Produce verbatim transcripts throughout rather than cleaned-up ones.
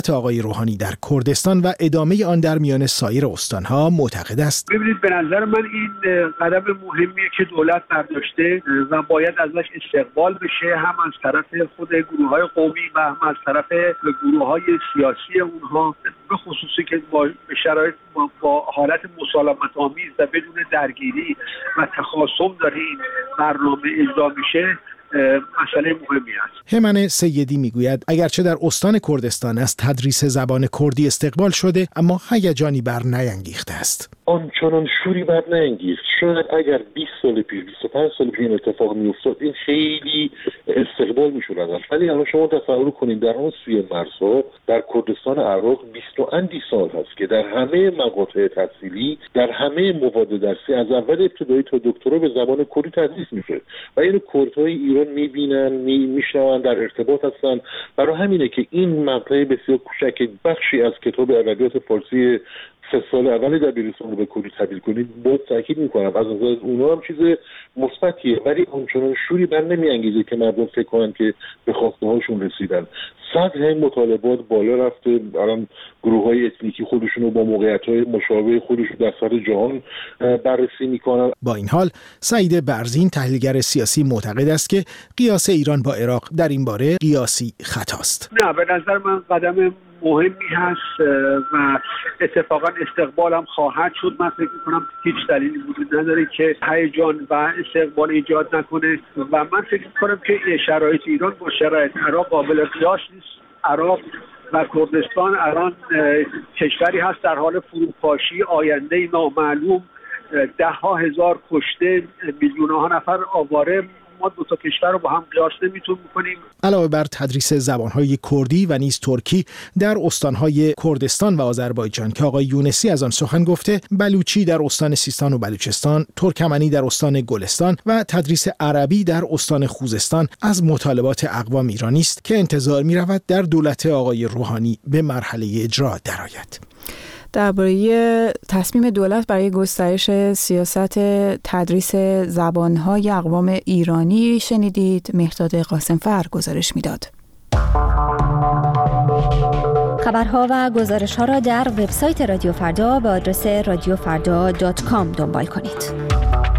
آقای روحانی در کردستان و ادامه آن در میان سایر استانها معتقد است. ببینید، به نظر من این قدم مهمیه که دولت برداشته و باید ازش استقبال بشه، هم از طرف خود گروه‌های قومی و هم از طرف گروه‌های سیاسی اونها، به خصوصی که با شرایط با حالت مسالمت‌آمیز و بدون درگیری و تخاصم داره این برنامه اجرا میشه. مسئله مهمی است. همن سیدی میگوید اگرچه در استان کردستان از تدریس زبان کردی استقبال شده، اما هیجانی بر نیانگیخته است. آنچنان شوری بر نیانگیخت. شاید اگر بیست سال پیش، بیست و پنج سال پیش این اتفاق میافتاد، این خیلی استقبال میشد ازش. ولی الان شما تصور کنید در اون سوی مرزها در کردستان عراق بیست و اندی سال هست که در همه مقاطع تحصیلی، در همه مواد درسی از اول ابتدایی تا دکترا به زبان کردی تدریس میشه و اینو کردهای ایران میبینن، میشنون، در ارتباط هستن. برای همینه که این مقطع بسیار کوچک بخشی از کتاب ادبیات فارسی سه سال اول دبیرستان رو به کردی تبدیل کنید، باید تاکید میکنم از نظر اونها هم چیز مثبتیه، ولی اونچنان شوری بر نمیانگیزه که مردم فکر کنن که به خواسته هاشون رسیدن. سطح مطالبات بالا رفته. الان گروه‌های اتنیکی خودشون رو با موقعیت‌های مشابه خودشون در سطح جهان بررسی میکنن. با این حال سعید برزین تحلیلگر سیاسی معتقد است که قیاس ایران با عراق در این باره قیاسی خطاست. نه، به نظر من قدم مهمی هست و اتفاقا استقبال هم خواهد شد. من فکر میکنم هیچ دلیلی وجود نداره که هیجان و استقبال ایجاد نکنه و من فکر میکنم که شرایط ایران با شرایط عراق قابل قیاس نیست. عراق و کردستان الان کشوری هست در حال فروپاشی، آینده نامعلوم، ده ها هزار کشته، میلیون ها نفر آواره. ما دو تا کشور رو با هم قیاس نمیتونیم بکنیم. علاوه بر تدریس زبانهای کردی و نیز ترکی در استانهای کردستان و آذربایجان که آقای یونسی از آن سخن گفته، بلوچی در استان سیستان و بلوچستان، ترکمنی در استان گلستان و تدریس عربی در استان خوزستان از مطالبات اقوام ایرانی است که انتظار می‌رود در دولت آقای روحانی به مرحله اجرا درآید. درباره تصمیم دولت برای گسترش سیاست تدریس زبان‌های اقوام ایرانی شنیدید. مهرداد قاسمفر گزارش میداد. خبرها و گزارش‌ها را در وبسایت رادیو فردا به آدرس رادیو فردا دات کام دنبال کنید.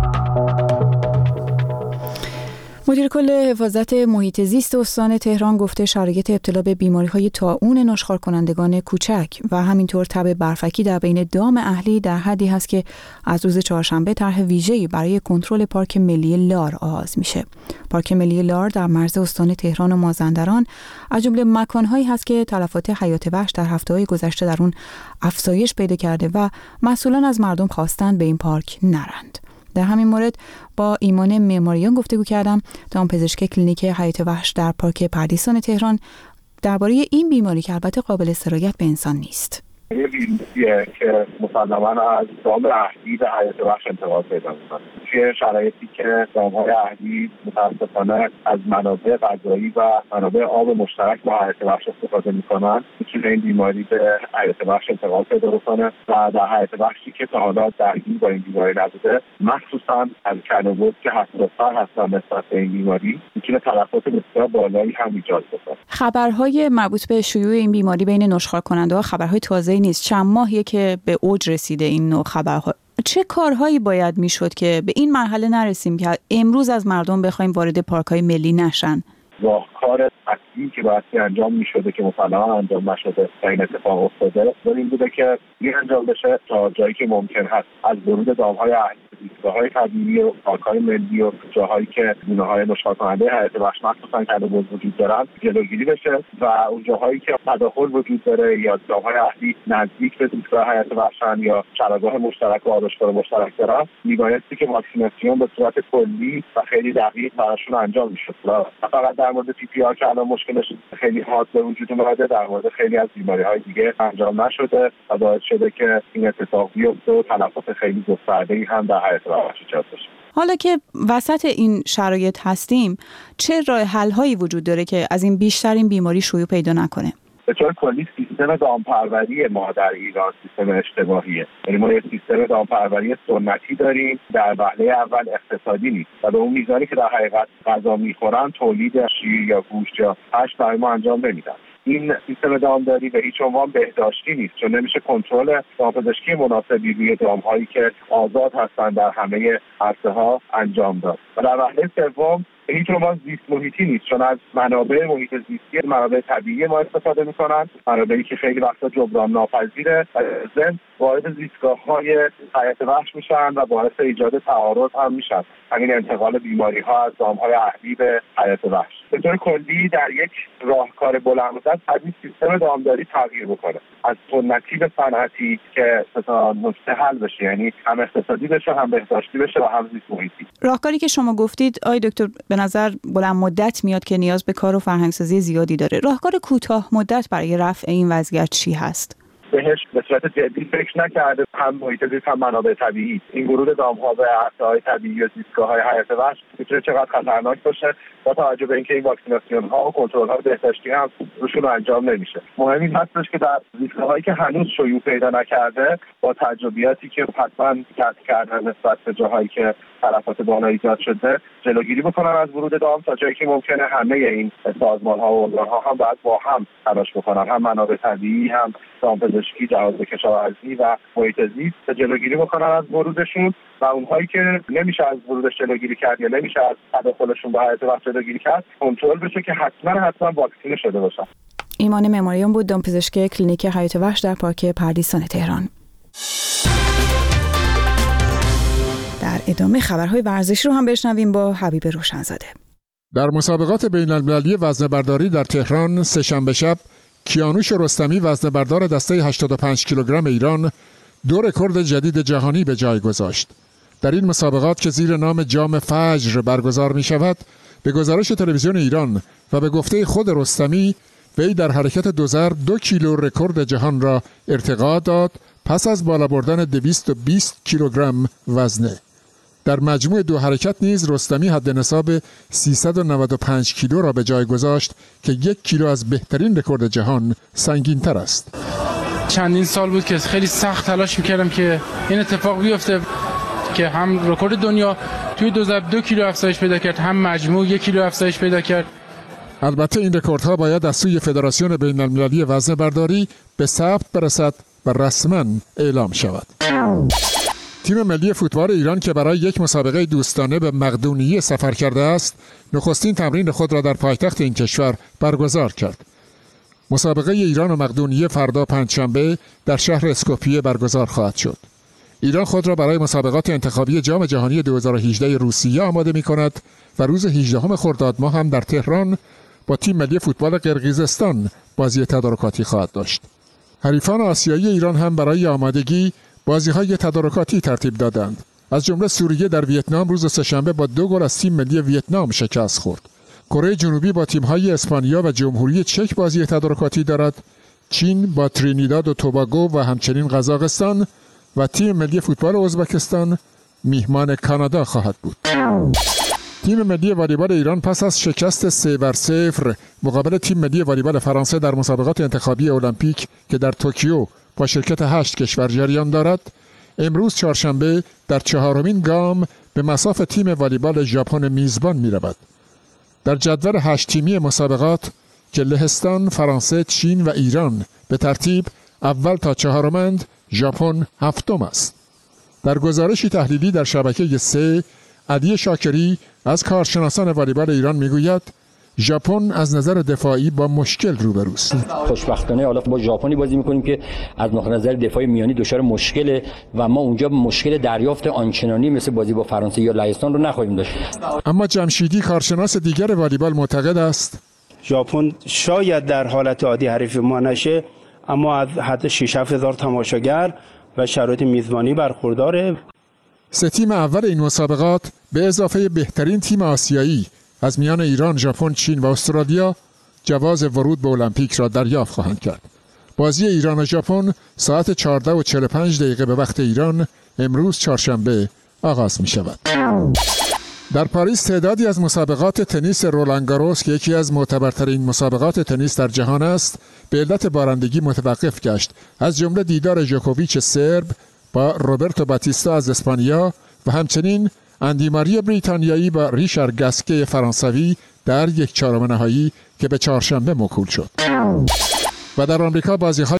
مدیر کل حفاظت محیط زیست استان تهران گفته شرایط ابتلا به بیماری‌های طاعون نشخوار کنندگان کوچک و همینطور تب برفکی در بین دام اهلی در حدی هست که از روز چهارشنبه طرح ویژه‌ای برای کنترل پارک ملی لار آغاز میشه. پارک ملی لار در مرز استان تهران و مازندران از جمله مکان‌هایی هست که تلفات حیات وحش در هفته‌های گذشته در اون افزایش پیدا کرده و مسئولان از مردم خواستند به این پارک نرند. در همین مورد با ایمان معماریان گفتگو کردم، دامپزشک کلینیک حیات وحش در پارک پردیسان تهران، درباره این بیماری که البته قابل سرایت به انسان نیست. یه بیماریه که مسلماً از دام اهلی به حیات وحش انتقال پیدا می‌کنه. توی شرایطی که دام‌های اهلی متأسفانه از منابع غذایی و منابع آب مشترک با حیات وحش استفاده می‌کنن، میتونه این بیماری به حیات وحش انتقال پیدا بکنه و در حیات وحشی که تا حالا درگیر با این بیماری نبوده، مخصوصاً از کلوبوت که حساس‌تر هستن نسبت به این بیماری، میتونه تلفات بسیار بالایی هم ایجاد بکنه. خبرهای مربوط به شیوع این بیماری بین نشخوار کننده‌ها خبرهای تازه نیست. چند ماهیه که به اوج رسیده این نوع خبرها. چه کارهایی باید میشد که به این مرحله نرسیم که امروز از مردم بخوایم وارد پارک‌های ملی نشن؟ راهکار اصلی که باید انجام میشده که مسلماً انجام نشده و این اتفاق افتاده، این بوده که این انجام بشه تا جایی که ممکن هست از ورود دام‌های اهلی، ایستگاه‌های طبیعی و پارک‌های ملی و جاهایی که گونه‌های نشخوار کننده حیات وحش مخصوصاً کلوبوت وجود دارن جلوگیری بشه و اون جاهایی که تداخل وجود داره یا دام‌های اهلی نزدیک به ایستگاه حیات وحشن یا چراگاه مشترک و آرایشگاه مشترک دارن، میبایستی که واکسیناسیون به صورت کلی و خیلی دقیق براشون انجام میشد. فقط در مورد پی پی آر که الان مشکلش خیلی حاد به وجود اومده، در مورد خیلی از بیماری‌های دیگه انجام نشده و باعث شده که این اتفاق بیفته و تلفات خیلی گسترده‌ای هم در حیات وحش ایجاد بشه. حالا که وسط این شرایط هستیم، چه راه حل‌هایی وجود داره که از این بیشتر این بیماری شیوع پیدا نکنه؟ به طور کلی سیستم دامپروری ما در ایران سیستم اشتباهیه. یعنی ما یک سیستم دامپروری سنتی داریم، در وهله اول اقتصادی نیست و به اون میزانی که در حقیقت غذا میخورن تولید شیر یا گوشت یا هشت برای ما انجام نمیدن. این سیستم دامداری به هیچ عنوان بهداشتی نیست، چون نمیشه کنترل دامپزشکی مناسبی روی دامهایی که آزاد هستند در همه عرصه‌ها انجام داد. و در وهله سوم به هیچ عنوان زیست محیطی نیست، چون از منابع محیط زیستی منابع طبیعی ما استفاده میکنن، منابعی که خیلی وقتا جبران ناپذیره و ضمن وارد زیستگاه‌های حیات وحش میشن و باعث ایجاد تعارض هم میشن، همین انتقال بیماری ها از دامهای اهلی به حیات وحش. به طور کلی در یک راهکار بلند مدت باید سیستم دامداری تغییر بکنه، از سنتی به صنعتی که تا نکته حل بشه، یعنی هم اقتصادی بشه، هم بهداشتی بشه و هم زیست محیطی. راهکاری که شما گفتید آقای دکتر به نظر بلند مدت میاد که نیاز به کار و فرهنگسازی زیادی داره. راهکار کوتاه مدت برای رفع این وضعیت چی هست؟ بهش به صورت جدی فکر نکرده، هم محیط زیست هم منابع طبیعی. این ورود دام‌ها به عرصه‌های طبیعی و زیستگاه‌های حیات وحش میتونه چقدر خطرناک باشه با توجه به اینکه این واکسیناسیون‌ها و کنترل‌های بهداشتی هم روشون انجام نمیشه. مهم این هستش که در زیستگاه‌هایی که هنوز شیوع پیدا نکرده با تجربیاتی که حتما کسب کردن نسبت به جاهایی که تلفات بالا ایجاد شده جلوگیری بکنن از ورود دام، تا جایی که ممکنه همه این سازمان‌ها و ارگان‌ها هم باید با هم تلاش بکنن، هم منابع طبیعی، هم دامپزشکی، جهاز کشاورزی و محیط زیست جلوگیری بکنن از ورودشون، و اونهایی که نمیشه از ورودش جلوگیری کرد یا نمیشه از تداخلشون به حیات وحش جلوگیری کرد کنترل بشه که حتما حتما واکسینه شده باشن. ایمان معماریان بود، دامپزشک کلینیک حیات وحش در پارک پردیسان تهران. در ادامه خبرهای ورزشی رو هم بشنویم با حبیب روشنزاده. در مسابقات بین‌المللی وزنه‌برداری در تهران سه‌شنبه شب کیانوش رستمی وزنه‌بردار دسته هشتاد و پنج کیلوگرم ایران دو رکورد جدید جهانی به جای گذاشت. در این مسابقات که زیر نام جام فجر برگزار می شود، به گزارش تلویزیون ایران و به گفته خود رستمی، وی در حرکت دوزر دو کیلو رکورد جهان را ارتقا داد پس از بالا بردن دویست و بیست کیلوگرم وزنه. در مجموع دو حرکت نیز رستمی حد نصاب سیصد و نود و پنج کیلو را به جای گذاشت که یک کیلو از بهترین رکورد جهان سنگین تر است. چندین سال بود که خیلی سخت تلاش میکردم که این اتفاق بیفته که هم رکورد دنیا توی دو ضرب دو کیلو افزایش پیدا کرد، هم مجموع یک کیلو افزایش پیدا کرد. البته این رکوردها باید از سوی فدراسیون بین‌المللی وزنه‌برداری به ثبت برسد و رسما اعلام شود. تیم ملی فوتبال ایران که برای یک مسابقه دوستانه به مقدونیه سفر کرده است، نخستین تمرین خود را در پایتخت این کشور برگزار کرد. مسابقه ایران و مقدونیه فردا پنجشنبه در شهر اسکوپیه برگزار خواهد شد. ایران خود را برای مسابقات انتخابی جام جهانی دو هزار و هجده روسیه آماده می کند و روز هجدهم خرداد ماه هم در تهران با تیم ملی فوتبال قرقیزستان بازی تدارکاتی خواهد داشت. حریفان آسیایی ایران هم برای آمادگی بازی‌های تدارکاتی ترتیب دادند. از جمله سوریه در ویتنام روز سه‌شنبه با دو گل از تیم ملی ویتنام شکست خورد. کره جنوبی با تیم‌های اسپانیا و جمهوری چک بازی تدارکاتی دارد. چین با ترینیداد و توباگو و همچنین قزاقستان و تیم ملی فوتبال ازبکستان میهمان کانادا خواهد بود. تیم ملی والیبال ایران پس از شکست سه بر صفر مقابل تیم ملی والیبال فرانسه در مسابقات انتخابی المپیک که در توکیو با شرکت هشت کشور جریان دارد، امروز چهارشنبه در چهارمین گام به مصاف تیم والیبال ژاپن میزبان می‌رود. در جدول هشت تیمی مسابقات که لهستان، فرانسه، چین و ایران به ترتیب اول تا چهارمند، ژاپن هفتم است. در گزارشی تحلیلی در شبکه سه، علی شاکری از کارشناسان والیبال ایران میگوید ژاپن از نظر دفاعی با مشکل روبروست. خوشبختانه حالا با ژاپنی بازی میکنیم که از نظر دفاعی میانی دچار مشکله و ما اونجا مشکل دریافت آنچنانی مثل بازی با فرانسه یا لهستان رو نخواهیم داشت. اما جمشیدی کارشناس دیگر والیبال معتقد است ژاپن شاید در حالت عادی حریف ما نشه، اما از حد شش هفت هزار تماشاگر و شرایط میزبانی برخورداره. سه تیم اول این مسابقات به اضافه بهترین تیم آسیایی از میان ایران، ژاپن، چین و استرالیا جواز ورود به المپیک را دریافت خواهند کرد. بازی ایران و ژاپن ساعت چهارده و چهل و پنج دقیقه به وقت ایران امروز چهارشنبه آغاز می شود. در پاریس تعدادی از مسابقات تنیس رولان گاروس که یکی از معتبرترین مسابقات تنیس در جهان است، به علت بارندگی متوقف گشت. از جمله دیدار ژوکوویچ سرب با روبرتو باتیستا از اسپانیا و همچنین اندی ماری بریتانیایی با ریشارد گاسکه فرانسوی در یک چهارم نهایی که به چهارشنبه موکول شد. و در آمریکا بازی‌های